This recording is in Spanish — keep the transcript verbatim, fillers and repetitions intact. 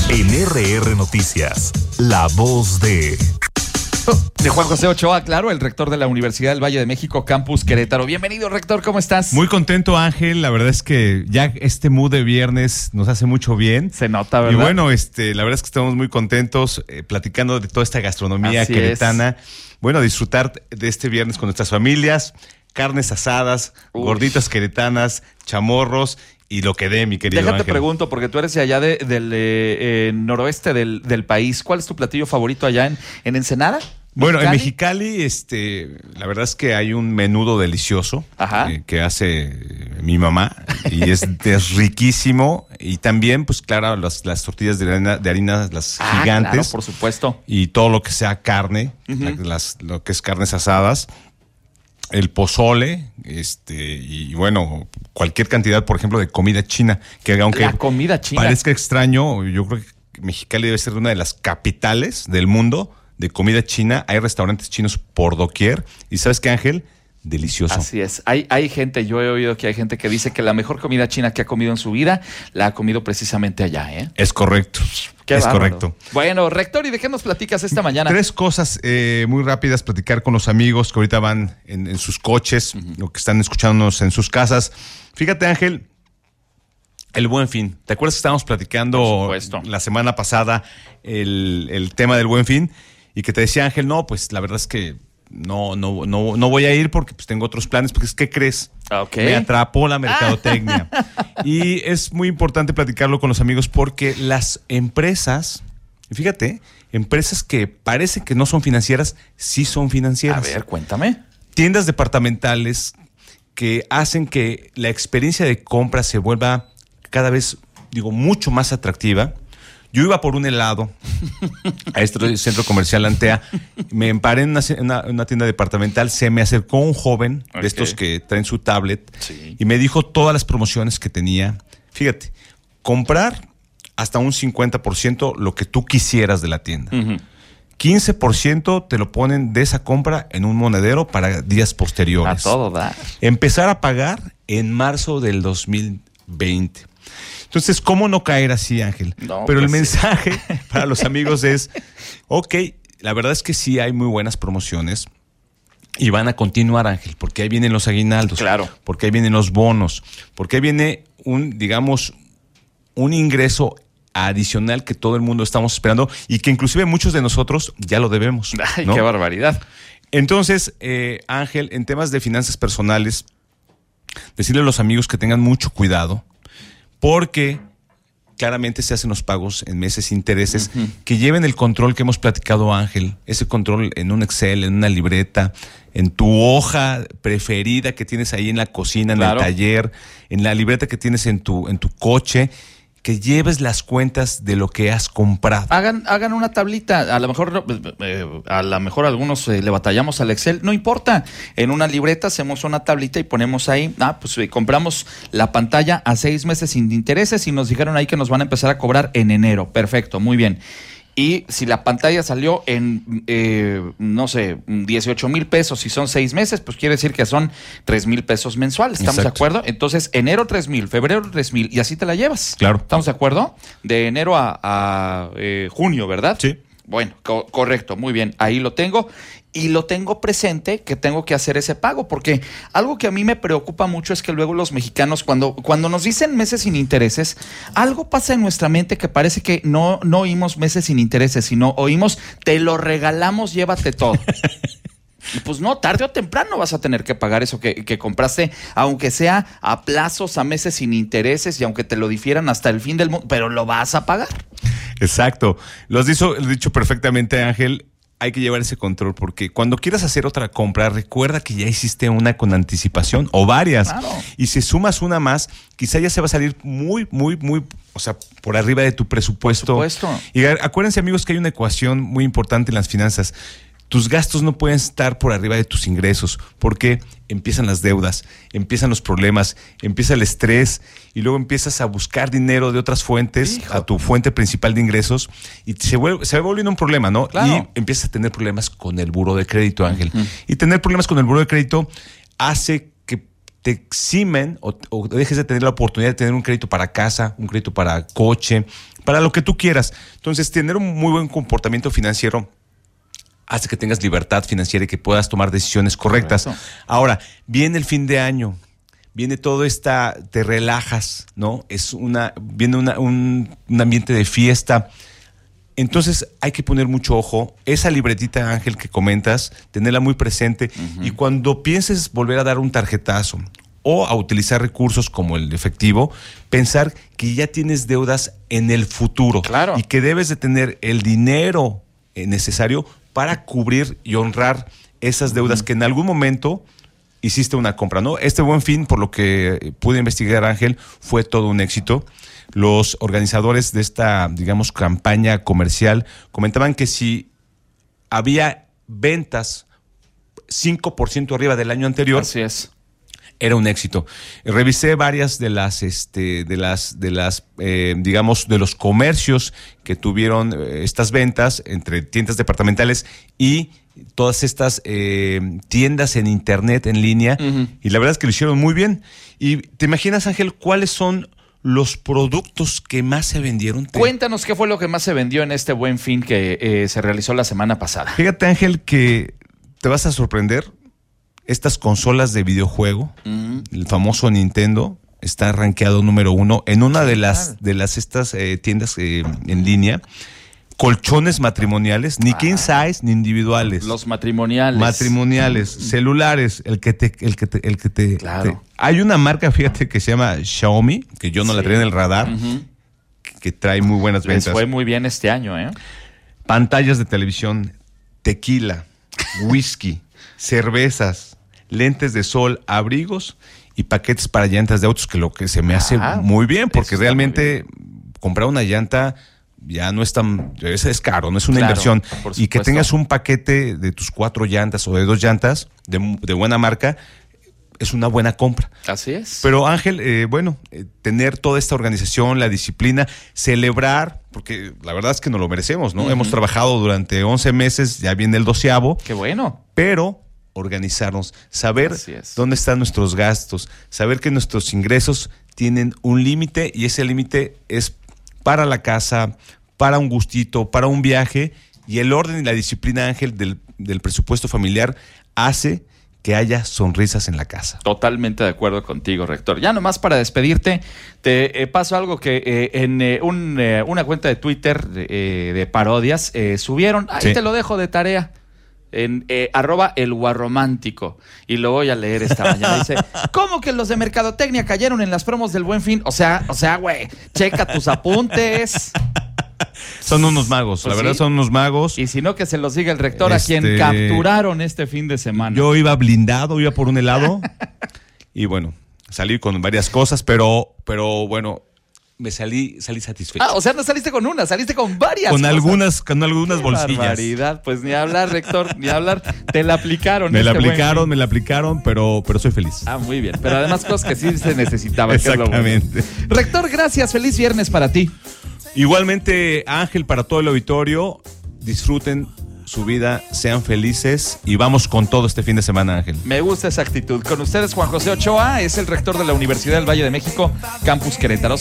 En R R Noticias, la voz de... De Juan José Ochoa, claro, el rector de la Universidad del Valle de México, Campus Querétaro. Bienvenido, rector, ¿cómo estás? Muy contento, Ángel. La verdad es que ya este mood de viernes nos hace mucho bien. Se nota, ¿verdad? Y bueno, este, la verdad es que estamos muy contentos eh, platicando de toda esta gastronomía Así queretana. Es. Bueno, disfrutar de este viernes con nuestras familias, carnes asadas, Uf. gorditas queretanas, chamorros y lo que dé, mi querido Déjate Ángel. pregunto, porque tú eres de allá de, del eh, eh, noroeste del, del país. ¿Cuál es tu platillo favorito allá en, en Ensenada? Bueno, en Mexicali, este, la verdad es que hay un menudo delicioso eh, que hace mi mamá y es, es riquísimo. Y también, pues claro, las, las tortillas de harina, de harina las ah, gigantes. Claro, por supuesto. Y todo lo que sea carne, uh-huh. las, lo que es carnes asadas, el pozole, este, y bueno, cualquier cantidad, por ejemplo, de comida china. Que aunque la comida china parezca extraño, yo creo que Mexicali debe ser una de las capitales del mundo de comida china. Hay restaurantes chinos por doquier. ¿Y sabes qué, Ángel? Delicioso. Así es. Hay, hay gente, yo he oído que hay gente que dice que la mejor comida china que ha comido en su vida la ha comido precisamente allá, ¿eh? Es correcto. Qué es bárbaro. correcto. Bueno, rector, ¿y de qué nos platicas esta mañana? Tres cosas eh, muy rápidas, platicar con los amigos que ahorita van en, en sus coches, uh-huh. o que están escuchándonos en sus casas. Fíjate, Ángel, el Buen Fin. ¿Te acuerdas que estábamos platicando la semana pasada el, el tema del Buen Fin? Y que te decía, Ángel, no, pues la verdad es que no, no, no, no voy a ir porque pues tengo otros planes, porque es que crees, okay. me atrapó la mercadotecnia. Y es muy importante platicarlo con los amigos porque las empresas, fíjate, empresas que parecen que no son financieras, sí son financieras. A ver, cuéntame. Tiendas departamentales que hacen que la experiencia de compra se vuelva cada vez, digo, mucho más atractiva. Yo iba por un helado a este centro comercial Antea, me emparé en una, una, una tienda departamental, se me acercó un joven okay. de estos que traen su tablet sí. y me dijo todas las promociones que tenía. Fíjate, comprar hasta un cincuenta por ciento lo que tú quisieras de la tienda. Uh-huh. quince por ciento te lo ponen de esa compra en un monedero para días posteriores. A todo da. Empezar a pagar en marzo del dos mil veinte. Entonces, ¿cómo no caer así, Ángel? No, Pero pues el mensaje sí. para los amigos es, ok, la verdad es que sí hay muy buenas promociones y van a continuar, Ángel, porque ahí vienen los aguinaldos. Claro. Porque ahí vienen los bonos, porque ahí viene un, digamos, un ingreso adicional que todo el mundo estamos esperando y que inclusive muchos de nosotros ya lo debemos. Ay, ¿no? qué barbaridad. Entonces, eh, Ángel, en temas de finanzas personales, decirle a los amigos que tengan mucho cuidado, porque claramente se hacen los pagos en meses sin intereses, uh-huh. que lleven el control que hemos platicado, Ángel, ese control en un Excel, en una libreta, en tu hoja preferida que tienes ahí en la cocina, en claro. el taller, en la libreta que tienes en tu, en tu coche, que lleves las cuentas de lo que has comprado. Hagan, hagan una tablita, a lo mejor eh, a lo mejor algunos eh, le batallamos al Excel, no importa, en una libreta hacemos una tablita y ponemos ahí, ah, pues eh, compramos la pantalla a seis meses sin intereses y nos dijeron ahí que nos van a empezar a cobrar en enero, perfecto, muy bien. Y si la pantalla salió en, eh, no sé, dieciocho mil pesos y son seis meses, pues quiere decir que son tres mil pesos mensuales. ¿Estamos Exacto. de acuerdo? Entonces, enero tres mil, febrero tres mil y así te la llevas. Claro. ¿Estamos de acuerdo? De enero a, a eh, junio, ¿verdad? Sí. Bueno, co- correcto, muy bien. Ahí lo tengo. Y lo tengo presente que tengo que hacer ese pago, porque algo que a mí me preocupa mucho es que luego los mexicanos, cuando, cuando nos dicen meses sin intereses, algo pasa en nuestra mente que parece que no, no oímos meses sin intereses, sino oímos, te lo regalamos, llévate todo. Y pues no, tarde o temprano vas a tener que pagar eso que, que compraste, aunque sea a plazos, a meses sin intereses y aunque te lo difieran hasta el fin del mundo, pero lo vas a pagar. Exacto. Lo has dicho, lo has dicho perfectamente, Ángel. Hay que llevar ese control porque cuando quieras hacer otra compra, recuerda que ya hiciste una con anticipación o varias. Claro. Y si sumas una más, quizá ya se va a salir muy, muy, muy, o sea, por arriba de tu presupuesto. Por supuesto. Y acuérdense, amigos, que hay una ecuación muy importante en las finanzas. Tus gastos no pueden estar por arriba de tus ingresos, porque empiezan las deudas, empiezan los problemas, empieza el estrés y luego empiezas a buscar dinero de otras fuentes, Hijo. a tu fuente principal de ingresos y se, vuelve, se va volviendo un problema, ¿no? Claro. Y empiezas a tener problemas con el buró de crédito, Ángel. Uh-huh. Y tener problemas con el buró de crédito hace que te eximen o, o dejes de tener la oportunidad de tener un crédito para casa, un crédito para coche, para lo que tú quieras. Entonces, tener un muy buen comportamiento financiero hace que tengas libertad financiera y que puedas tomar decisiones correctas. Correcto. Ahora, viene el fin de año, viene todo esta, te relajas, ¿no? Es una, viene una, un, un ambiente de fiesta. Entonces hay que poner mucho ojo. Esa libretita, Ángel, que comentas, tenerla muy presente. Uh-huh. Y cuando pienses volver a dar un tarjetazo o a utilizar recursos como el efectivo, pensar que ya tienes deudas en el futuro. Claro. Y que debes de tener el dinero necesario para cubrir y honrar esas deudas uh-huh. que en algún momento hiciste una compra, ¿no? Este Buen Fin, por lo que pude investigar, Ángel, fue todo un éxito. Los organizadores de esta, digamos, campaña comercial comentaban que si había ventas cinco por ciento arriba del año anterior, así es, era un éxito. Revisé varias de las, este, de las, de las, eh, digamos, de los comercios que tuvieron eh, estas ventas entre tiendas departamentales y todas estas eh, tiendas en internet, en línea, uh-huh. y la verdad es que lo hicieron muy bien. Y te imaginas, Ángel, ¿cuáles son los productos que más se vendieron? Cuéntanos qué fue lo que más se vendió en este Buen Fin que eh, se realizó la semana pasada. Fíjate, Ángel, que te vas a sorprender. Estas consolas de videojuego, uh-huh. el famoso Nintendo, está rankeado número uno en una de las de las estas eh, tiendas eh, en línea. Colchones matrimoniales, ni ah, king size ni individuales. Los matrimoniales. Matrimoniales, uh-huh. celulares, el que te, el que te, el que te, claro. te. Hay una marca, fíjate, que se llama Xiaomi, que yo no sí. la traía en el radar, uh-huh. que, que trae muy buenas ventas. Les fue muy bien este año, ¿eh? Pantallas de televisión, tequila, whisky, cervezas, lentes de sol, abrigos y paquetes para llantas de autos, que lo que se me hace ah, muy bien, porque realmente bien. Comprar una llanta ya no es tan, es, es caro, no es una claro, inversión. Y que tengas un paquete de tus cuatro llantas o de dos llantas de, de buena marca, es una buena compra. Así es. Pero Ángel, eh, bueno, eh, tener toda esta organización, la disciplina, celebrar, porque la verdad es que nos lo merecemos, ¿no? Uh-huh. Hemos trabajado durante once meses, ya viene el doceavo. Qué bueno. Pero organizarnos, saber dónde están nuestros gastos, saber que nuestros ingresos tienen un límite y ese límite es para la casa, para un gustito, para un viaje, y el orden y la disciplina, Ángel, del, del presupuesto familiar hace que haya sonrisas en la casa. Totalmente de acuerdo contigo, rector. Ya nomás para despedirte, te eh, paso algo que eh, en eh, un, eh, una cuenta de Twitter eh, de parodias eh, subieron, ahí sí. te lo dejo de tarea. En eh, arroba el guarromántico. Y lo voy a leer esta mañana. Dice, ¿cómo que los de Mercadotecnia cayeron en las promos del Buen Fin? O sea, o sea, güey, checa tus apuntes. Son unos magos, pues la verdad sí. son unos magos. Y si no, que se los diga el rector, este... a quien capturaron este fin de semana. Yo iba blindado, iba por un helado. Y bueno, salí con varias cosas, pero, pero bueno, me salí, salí satisfecho. Ah, o sea, no saliste con una, saliste con varias Con cosas. algunas, con algunas Qué bolsillas. Barbaridad, pues ni hablar, rector, ni hablar. Te la aplicaron. Me este la aplicaron, me la aplicaron, pero, pero soy feliz. Ah, muy bien. Pero además cosas que sí se necesitaban. Exactamente. Bueno. Rector, gracias. Feliz viernes para ti. Igualmente, Ángel, para todo el auditorio, disfruten su vida, sean felices y vamos con todo este fin de semana, Ángel. Me gusta esa actitud. Con ustedes, Juan José Ochoa, es el rector de la Universidad del Valle de México, Campus Querétaro.